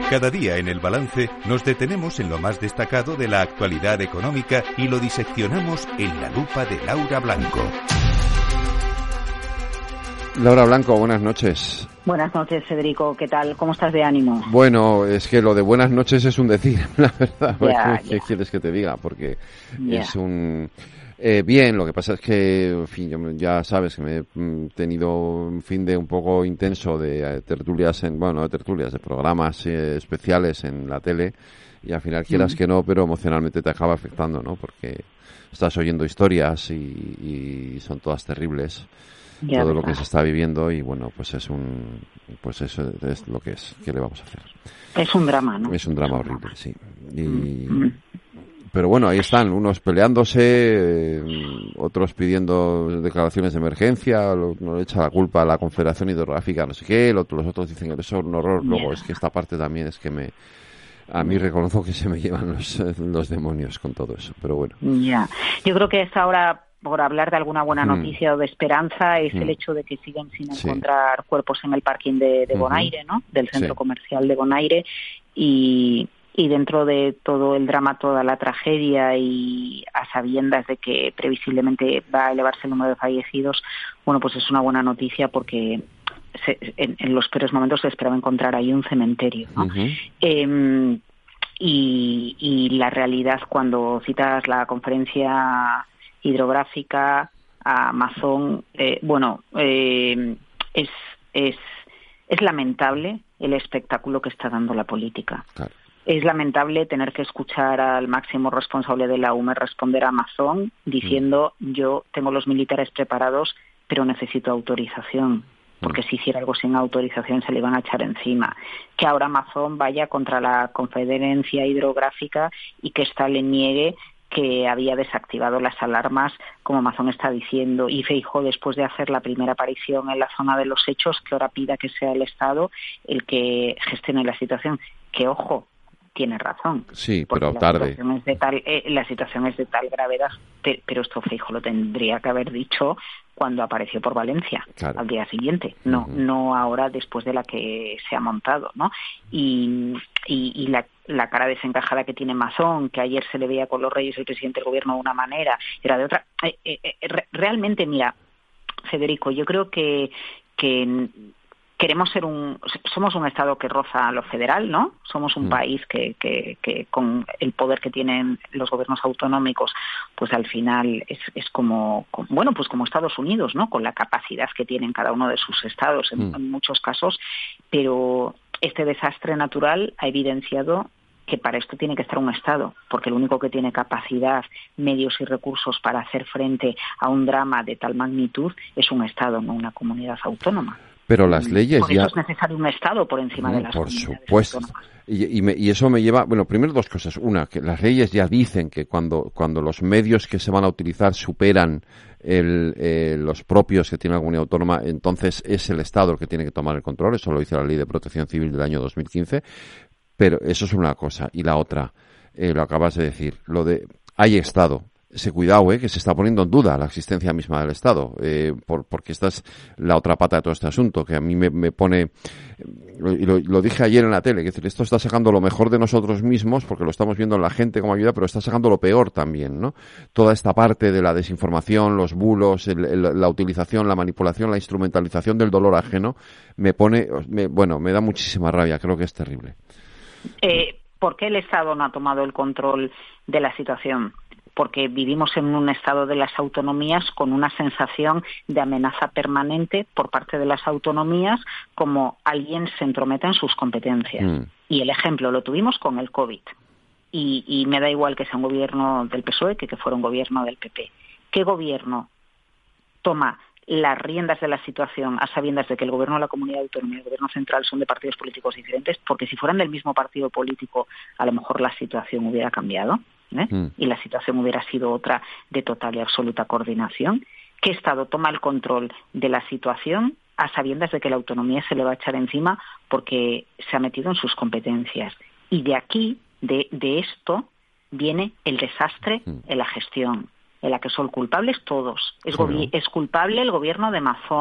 Cada día en El Balance nos detenemos en lo más destacado de la actualidad económica y lo diseccionamos en la lupa de Laura Blanco. Laura Blanco, buenas noches. Buenas noches, Federico. ¿Qué tal? ¿Cómo estás de ánimo? Bueno, es que lo de buenas noches es un decir, la verdad. ¿Qué quieres que te diga? Porque es un... bien, lo que pasa es que, en fin, ya sabes que me he tenido un fin de un poco intenso de tertulias, de programas especiales en la tele, y al final quieras que no, pero emocionalmente te acaba afectando, ¿no? Porque estás oyendo historias y son todas terribles. Ya, todo lo que se está viviendo, y bueno, pues eso es lo que es. ¿Qué le vamos a hacer? Es un drama, ¿no? Es un drama horrible, sí. Pero bueno, ahí están, unos peleándose, otros pidiendo declaraciones de emergencia, uno le echa la culpa a la Confederación Hidrográfica, no sé qué, los otros dicen que eso es un horror. Luego es que esta parte también es que a mí reconozco que se me llevan los demonios con todo eso, pero bueno. Ya, yo creo que es ahora, por hablar de alguna buena noticia o de esperanza, es el hecho de que siguen sin encontrar cuerpos en el parking de Bonaire, ¿no? Del centro comercial de Bonaire, y dentro de todo el drama, toda la tragedia, y a sabiendas de que previsiblemente va a elevarse el número de fallecidos, bueno, pues es una buena noticia porque en los peores momentos se esperaba encontrar ahí un cementerio, ¿no? Y la realidad, cuando citas la conferencia hidrográfica a Amazon, es lamentable el espectáculo que está dando la política. Claro. Es lamentable tener que escuchar al máximo responsable de la UME responder a Amazon diciendo yo tengo los militares preparados, pero necesito autorización, porque si hiciera algo sin autorización se le iban a echar encima. Que ahora Amazon vaya contra la Confederación Hidrográfica y que ésta le niegue que había desactivado las alarmas, como Amazon está diciendo, y Feijóo, después de hacer la primera aparición en la zona de los hechos, que ahora pida que sea el Estado el que gestione la situación. Que, ojo, tiene razón. Sí, pero tarde. La situación es de tal gravedad, pero esto Feijóo lo tendría que haber dicho cuando apareció por Valencia, claro, al día siguiente, no ahora después de la que se ha montado, ¿no? Y la cara desencajada que tiene Amazon, que ayer se le veía con los Reyes el presidente del gobierno de una manera, era de otra. Realmente, mira, Federico, yo creo que queremos somos un Estado que roza a lo federal, ¿no? Somos un país que con el poder que tienen los gobiernos autonómicos, pues al final es como Estados Unidos, ¿no? Con la capacidad que tienen cada uno de sus estados en muchos casos, pero este desastre natural ha evidenciado que para esto tiene que estar un Estado, porque el único que tiene capacidad, medios y recursos para hacer frente a un drama de tal magnitud es un Estado, no una comunidad autónoma. Pero las leyes por eso es necesario un Estado por encima de las comunidades autónomas. Por supuesto. Y eso me lleva, primero dos cosas. Una, que las leyes ya dicen que cuando los medios que se van a utilizar superan los propios que tiene la comunidad autónoma, entonces es el Estado el que tiene que tomar el control. Eso lo dice la Ley de Protección Civil del año 2015. Pero eso es una cosa. Y la otra, lo acabas de decir, hay Estado. Cuidado, que se está poniendo en duda la existencia misma del Estado, porque esta es la otra pata de todo este asunto, que a mí me pone, y lo dije ayer en la tele, que esto está sacando lo mejor de nosotros mismos, porque lo estamos viendo en la gente como ayuda, pero está sacando lo peor también, ¿no? Toda esta parte de la desinformación, los bulos, la utilización, la manipulación, la instrumentalización del dolor ajeno, me da muchísima rabia, creo que es terrible. ¿Por qué el Estado no ha tomado el control de la situación? Porque vivimos en un estado de las autonomías con una sensación de amenaza permanente por parte de las autonomías, como alguien se entrometa en sus competencias. Y el ejemplo lo tuvimos con el COVID. Y me da igual que sea un gobierno del PSOE que fuera un gobierno del PP. ¿Qué gobierno toma las riendas de la situación a sabiendas de que el gobierno de la comunidad autónoma y el gobierno central son de partidos políticos diferentes? Porque si fueran del mismo partido político, a lo mejor la situación hubiera cambiado. Y la situación hubiera sido otra de total y absoluta coordinación. ¿Qué Estado toma el control de la situación a sabiendas de que la autonomía se le va a echar encima porque se ha metido en sus competencias? Y de aquí, de esto, viene el desastre en la gestión, en la que son culpables todos. Es culpable el gobierno de Mazón,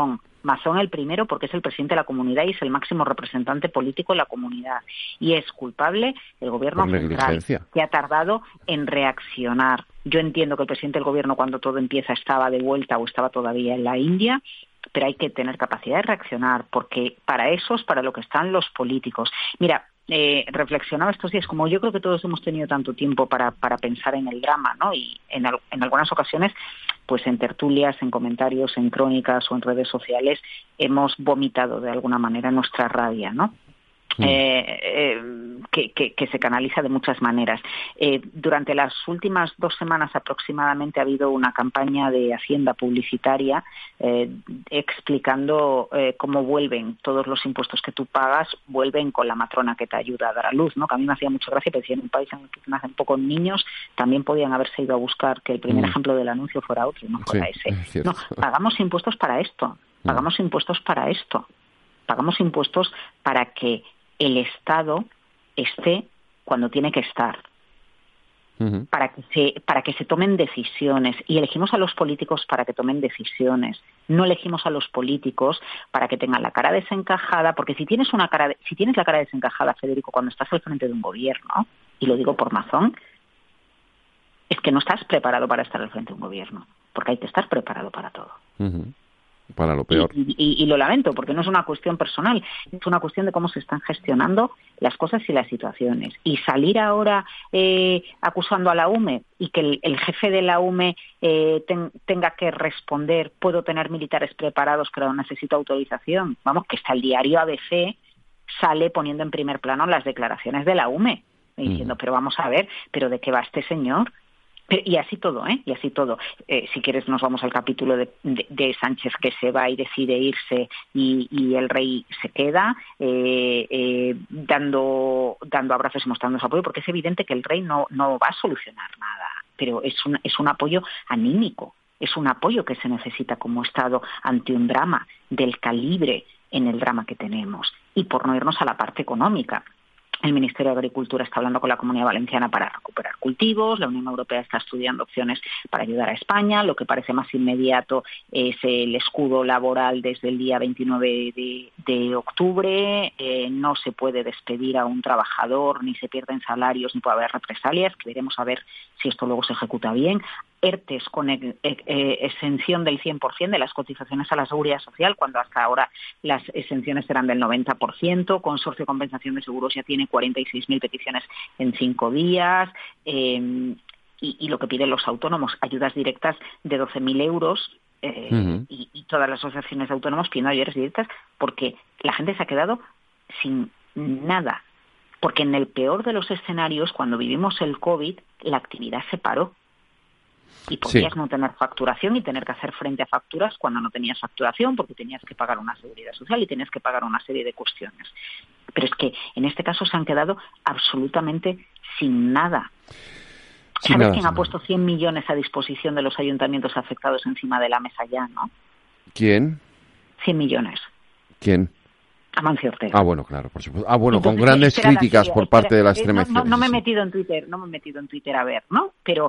Mazón el primero porque es el presidente de la comunidad y es el máximo representante político de la comunidad. Y es culpable el gobierno central, que ha tardado en reaccionar. Yo entiendo que el presidente del gobierno, cuando todo empieza, estaba de vuelta o estaba todavía en la India, pero hay que tener capacidad de reaccionar, porque para eso es para lo que están los políticos. Mira, reflexionaba estos días, como yo creo que todos hemos tenido tanto tiempo para pensar en el drama, ¿no? Y en algunas ocasiones, pues en tertulias, en comentarios, en crónicas o en redes sociales, hemos vomitado de alguna manera nuestra rabia, ¿no? Que se canaliza de muchas maneras. Durante las últimas 2 semanas aproximadamente ha habido una campaña de Hacienda publicitaria explicando cómo vuelven todos los impuestos que tú pagas, vuelven con la matrona que te ayuda a dar a luz, ¿no? Que a mí me hacía mucha gracia, porque en un país en el que nacen pocos niños también podían haberse ido a buscar que el primer ejemplo del anuncio fuera otro, no fuera ese. No, pagamos impuestos para esto, pagamos impuestos para esto, pagamos impuestos para que el Estado esté cuando tiene que estar, para que se tomen decisiones, y elegimos a los políticos para que tomen decisiones. No elegimos a los políticos para que tengan la cara desencajada, porque si tienes la cara desencajada, Federico, cuando estás al frente de un gobierno, y lo digo por Mazón, es que no estás preparado para estar al frente de un gobierno, porque hay que estar preparado para todo. Para lo peor. Y lo lamento, porque no es una cuestión personal, es una cuestión de cómo se están gestionando las cosas y las situaciones. Y salir ahora acusando a la UME y que el jefe de la UME tenga que responder, puedo tener militares preparados, pero necesito autorización. Vamos, que hasta el diario ABC sale poniendo en primer plano las declaraciones de la UME, diciendo, pero vamos a ver, ¿pero de qué va este señor? Y así todo, y así todo. Si quieres nos vamos al capítulo de Sánchez, que se va y decide irse y el rey se queda, dando abrazos y mostrando su apoyo, porque es evidente que el rey no va a solucionar nada, pero es un apoyo anímico, es un apoyo que se necesita como Estado ante un drama del calibre en el drama que tenemos. Y por no irnos a la parte económica, el Ministerio de Agricultura está hablando con la Comunidad Valenciana para recuperar cultivos, la Unión Europea está estudiando opciones para ayudar a España, lo que parece más inmediato es el escudo laboral desde el día 29 de octubre, no se puede despedir a un trabajador, ni se pierden salarios, ni puede haber represalias, que veremos a ver si esto luego se ejecuta bien. ERTES con exención del 100% de las cotizaciones a la Seguridad Social, cuando hasta ahora las exenciones eran del 90%. Consorcio de Compensación de Seguros ya tiene 46.000 peticiones en 5 días. Y lo que piden los autónomos, ayudas directas de 12.000 euros. Y todas las asociaciones de autónomos pidiendo ayudas directas, porque la gente se ha quedado sin nada. Porque en el peor de los escenarios, cuando vivimos el COVID, la actividad se paró. Y podías no tener facturación y tener que hacer frente a facturas cuando no tenías facturación, porque tenías que pagar una seguridad social y tenías que pagar una serie de cuestiones. Pero es que en este caso se han quedado absolutamente sin nada. ¿Sabes quién ha puesto 100 millones a disposición de los ayuntamientos afectados encima de la mesa ya, no? ¿Quién? 100 millones. ¿Quién? Amancio Ortega. Ah, bueno, claro, por supuesto. Ah, bueno, entonces, con grandes críticas por parte de la extrema izquierda. No me he metido en Twitter a ver, ¿no? Pero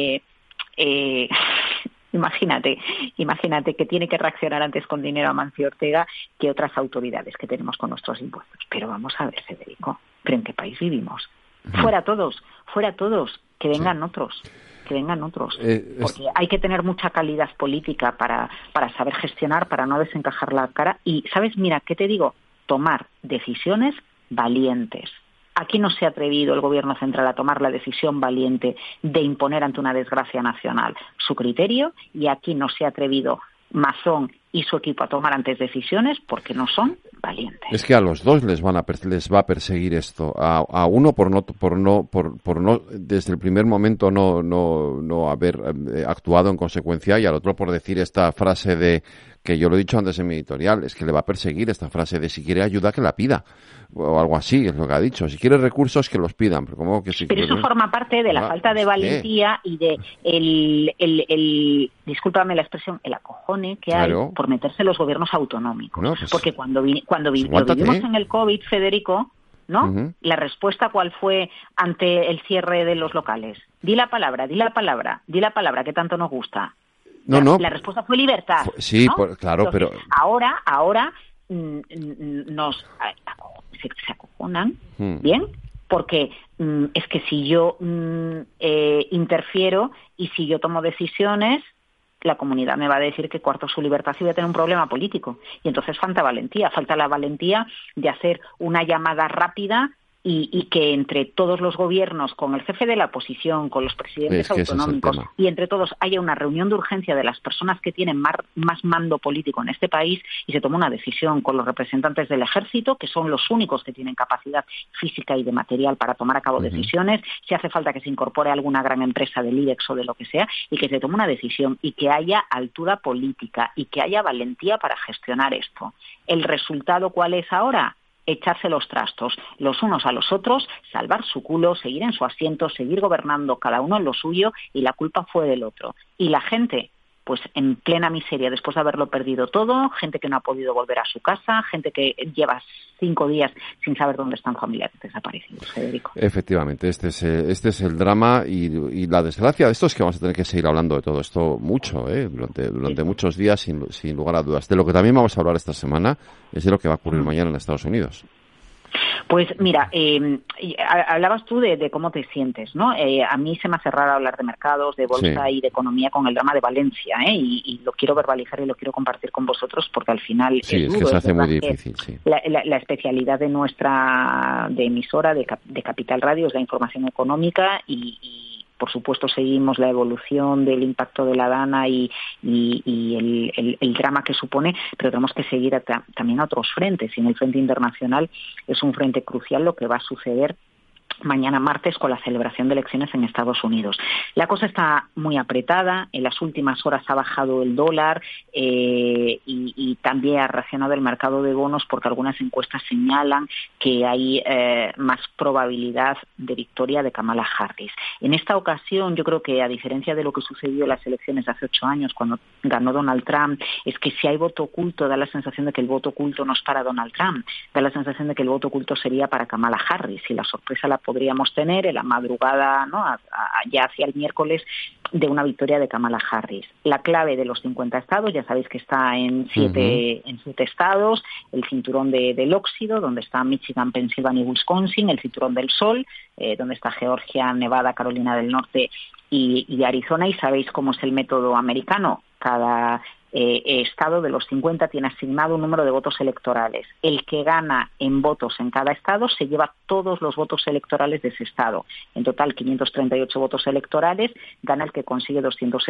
imagínate que tiene que reaccionar antes con dinero Amancio Ortega que otras autoridades que tenemos con nuestros impuestos. Pero vamos a ver, Federico, ¿pero en qué país vivimos? Fuera todos, que vengan otros. Porque hay que tener mucha calidad política para saber gestionar, para no desencajar la cara. Y, ¿sabes? Mira, ¿qué te digo? Tomar decisiones valientes. Aquí no se ha atrevido el Gobierno central a tomar la decisión valiente de imponer ante una desgracia nacional su criterio, y aquí no se ha atrevido Mazón y su equipo a tomar antes decisiones porque no son valientes. Es que a los dos les va a perseguir esto. A uno por no desde el primer momento no haber actuado en consecuencia, y al otro por decir esta frase de, que yo lo he dicho antes en mi editorial, es que le va a perseguir esta frase de si quiere ayuda que la pida, o algo así, es lo que ha dicho. Si quiere recursos que los pidan, pero ¿cómo que si pero eso forma parte de la falta de valentía y de el discúlpame la expresión, el acojone que hay por meterse los gobiernos autonómicos. No, pues, porque cuando lo vivimos en el COVID, Federico, ¿no? La respuesta, ¿cuál fue ante el cierre de los locales? Di la palabra que tanto nos gusta. La respuesta fue libertad. Sí, ¿no? Claro, entonces, pero... Ahora se acojonan, ¿bien? Porque es que si yo interfiero y si yo tomo decisiones, la comunidad me va a decir que coarto su libertad y voy a tener un problema político. Y entonces falta la valentía de hacer una llamada rápida y que entre todos los gobiernos, con el jefe de la oposición, con los presidentes autonómicos y entre todos haya una reunión de urgencia de las personas que tienen más mando político en este país y se tome una decisión con los representantes del ejército, que son los únicos que tienen capacidad física y de material para tomar a cabo decisiones, si hace falta que se incorpore alguna gran empresa del IBEX o de lo que sea, y que se tome una decisión y que haya altura política y que haya valentía para gestionar esto. ¿El resultado cuál es ahora? Echarse los trastos los unos a los otros, salvar su culo, seguir en su asiento, seguir gobernando cada uno en lo suyo, y la culpa fue del otro. Y la gente, pues en plena miseria después de haberlo perdido todo, gente que no ha podido volver a su casa, gente que lleva 5 días sin saber dónde están familiares desaparecidos, Federico. Efectivamente, este es el drama y la desgracia de esto es que vamos a tener que seguir hablando de todo esto mucho, durante muchos días, sin lugar a dudas. De lo que también vamos a hablar esta semana es de lo que va a ocurrir mañana en Estados Unidos. Pues mira, hablabas tú de cómo te sientes, ¿no? A mí se me hace raro hablar de mercados, de bolsa y de economía con el drama de Valencia, y lo quiero verbalizar y lo quiero compartir con vosotros porque al final es que se hace muy difícil. Sí. La especialidad de nuestra emisora de Capital Radio es la información económica y por supuesto seguimos la evolución del impacto de la Dana y el drama que supone, pero tenemos que seguir también a otros frentes. Y en el frente internacional es un frente crucial lo que va a suceder mañana martes con la celebración de elecciones en Estados Unidos. La cosa está muy apretada, en las últimas horas ha bajado el dólar y también ha reaccionado el mercado de bonos porque algunas encuestas señalan que hay más probabilidad de victoria de Kamala Harris. En esta ocasión yo creo que a diferencia de lo que sucedió en las elecciones de hace 8 años cuando ganó Donald Trump, es que si hay voto oculto da la sensación de que el voto oculto no es para Donald Trump, da la sensación de que el voto oculto sería para Kamala Harris y la sorpresa la podríamos tener en la madrugada, ¿no? Ya hacia el miércoles, de una victoria de Kamala Harris. La clave de los 50 estados, ya sabéis que está en 7 estados, el cinturón del óxido, donde está Michigan, Pensilvania y Wisconsin, el cinturón del sol, donde está Georgia, Nevada, Carolina del Norte y Arizona, y sabéis cómo es el método americano. Cada estado de los 50 tiene asignado un número de votos electorales. El que gana en votos en cada estado se lleva todos los votos electorales de ese estado. En total, 538 votos electorales, gana el que consigue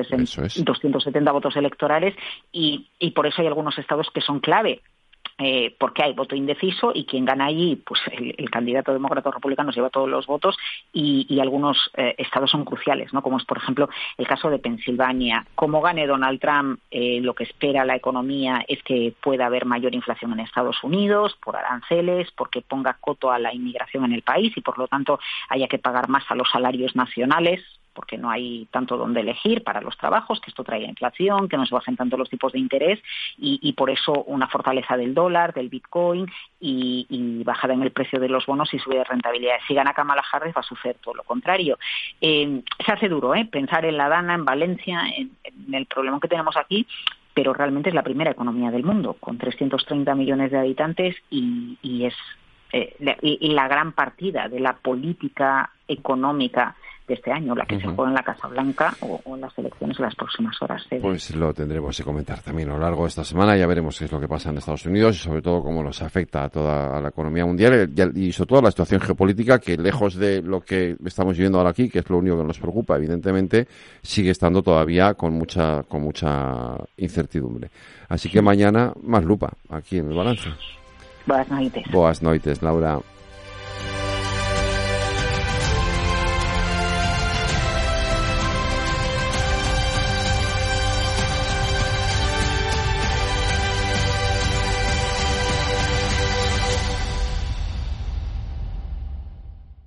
270 votos electorales y por eso hay algunos estados que son clave. Porque hay voto indeciso y quien gana allí, pues el candidato demócrata o republicano lleva todos los votos y algunos estados son cruciales, ¿no? Como es, por ejemplo, el caso de Pensilvania. Como gane Donald Trump, lo que espera la economía es que pueda haber mayor inflación en Estados Unidos por aranceles, porque ponga coto a la inmigración en el país y por lo tanto haya que pagar más a los salarios nacionales, porque no hay tanto donde elegir para los trabajos, que esto traiga inflación, que no se bajen tanto los tipos de interés y por eso una fortaleza del dólar, del Bitcoin y bajada en el precio de los bonos y subida de rentabilidad. Si gana Kamala Harris va a suceder todo lo contrario. Se hace duro pensar en la Dana, en Valencia, en el problema que tenemos aquí, pero realmente es la primera economía del mundo, con 330 millones de habitantes y es la gran partida de la política económica de este año, la que se juega en la Casa Blanca o en las elecciones en las próximas horas. Pues lo tendremos que comentar también a lo largo de esta semana. Ya veremos qué es lo que pasa en Estados Unidos y sobre todo cómo nos afecta a la economía mundial y sobre todo a la situación geopolítica que lejos de lo que estamos viviendo ahora aquí, que es lo único que nos preocupa, evidentemente, sigue estando todavía con mucha incertidumbre. Así que mañana más lupa aquí en el balance. Boas noites. Boas noites, Laura.